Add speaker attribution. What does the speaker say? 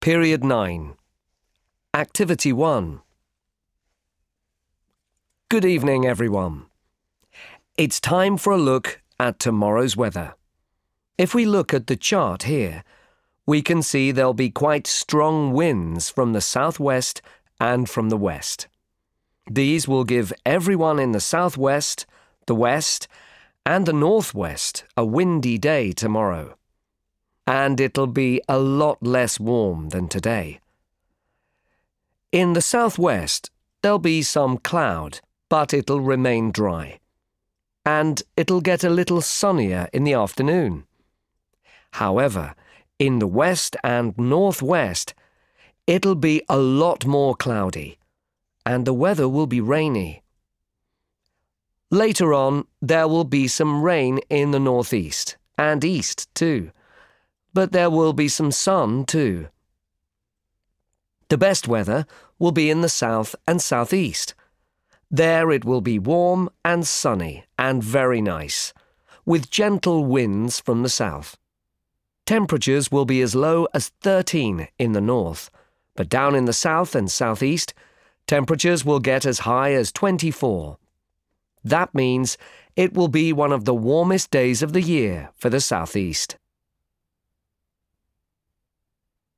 Speaker 1: Period 9. Activity 1. Good evening, everyone. It's time for a look at tomorrow's weather. If we look at the chart here, we can see there'll be quite strong winds from the southwest and from the west. These will give everyone in the southwest, the west, and the northwest a windy day tomorrow. And it'll be a lot less warm than today. In the southwest, there'll be some cloud, but it'll remain dry. And it'll get a little sunnier in the afternoon. However, in the west and northwest, it'll be a lot more cloudy, and the weather will be rainy. Later on, there will be some rain in the northeast and east too, but there will be some sun too. The best weather will be in the south and southeast. There it will be warm and sunny and very nice, with gentle winds from the south. Temperatures will be as low as 13 in the north, but down in the south and southeast, temperatures will get as high as 24. That means it will be one of the warmest days of the year for the southeast.